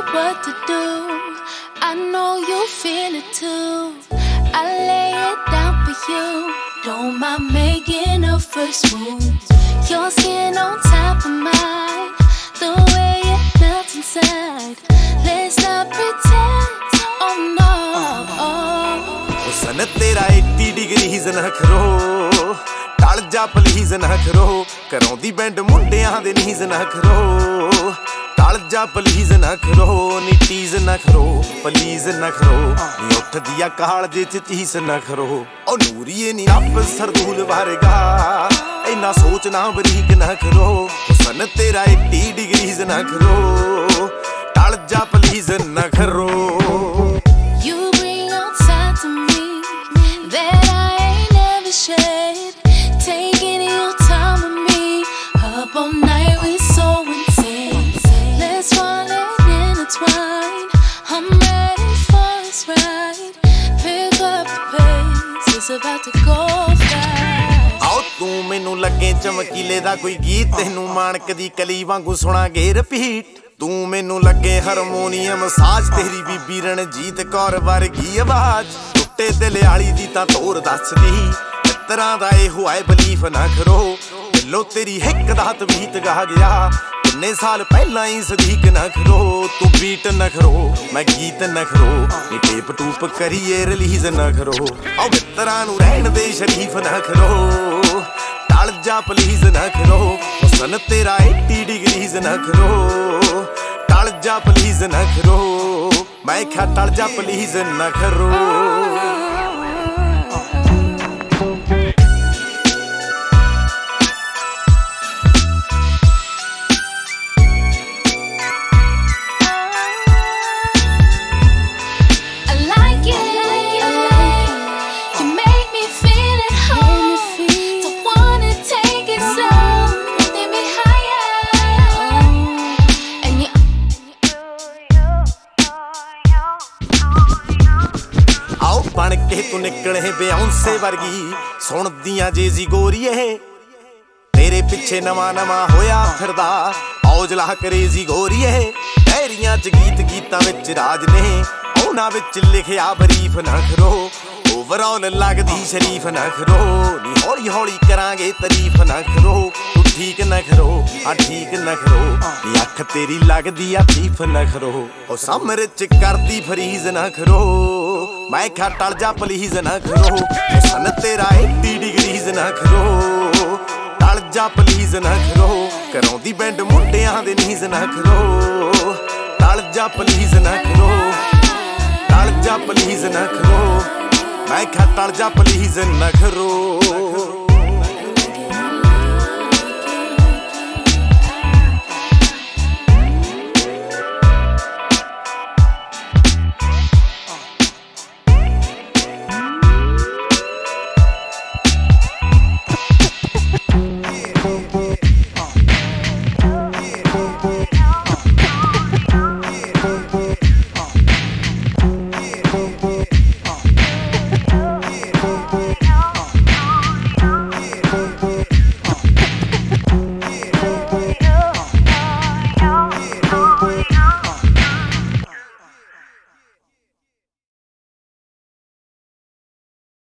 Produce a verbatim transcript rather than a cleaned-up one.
what to do. I know you feel it too. I lay it down for you. Don't mind making a first move. Your skin on top of mine, the way it melts inside. Let's not pretend, oh no. हुस्न तेरा eighty degrees ना करो, टाल जा please ना करो, कराउंदी band मुंडियां दे नीज ना करो, टाल जा प्लीज ना करो, नी टीज ना करो, प्लीज ना करो, नी उठ दिया काल जे च चीज ना करो, ओ नूरिए नी आप सरदूल वारेगा, इन्ना सोचना बरीक ना करो, हुस्न तेरा eighty degrees ना करो, टाल जा प्लीज ना करो. You bring out side to me that I ain't never shared. Taking your time with me, up all night we so insane. Let's fall and intertwine. I'm ready for this ride. Pick up the pace, it's about to go fast. आओ तू मैनू लगे चमकीले दा कोई गीत, तेनू मानक दी कली वांगू सुणांगे रिपीट. तू मैनू लगे हारमोनीयम साज, तेरी बीबी रणजीत कौर वर्गी आवाज. टुੱਟੇ दिल आली दी तां तोर दसदी, तरह दा इहो है बलीफ ना करो, दिलों तेरी हिक दा तवीत गा गया, किन्ने साल पहला ही सदीक ना करो. तू बीट ना करो, मैं गीत ना करो, नी टेप टूप करिए रिलीज ना करो. आओ मित्तरां नू रहन दे शरीफ ना करो, टाल जा प्लीज ना करो, हुस्न तेरा eighty degrees ना करो, टाल जा प्लीज ना करो, मैं क्या टाल जा प्लीज ना करो. बन के तू निकले बेऔंसे वर्गी, सुनदियां जेजी गोरीए, तेरे पिछे नवा नवा होया फिरदा औजला करेजी गोरीए. डायरियां च गीत गीतां विच राज ने, उन्हां विच लिखिया बरीफ ना करो, ओवरऑल लगदी शरीफ ना करो, नी हौली हौली करांगे तारीफ ना करो. तू ठीक ना करो, हाँ ठीक ना करो, नी अख तेरी लगदी आ चीफ ना करो, ओ सामरे च करदी फरीज ना करो, मैं क्या टल जा प्लीज ना करो, हुस्न तेरा eighty degrees ना करो, टल जा प्लीज ना करो, कराउंदी बैंड मुंडियां दे नीज ना करो, टल जा प्लीज ना करो, टल जा प्लीज ना करो, मैं क्या टल जा प्लीज ना करो.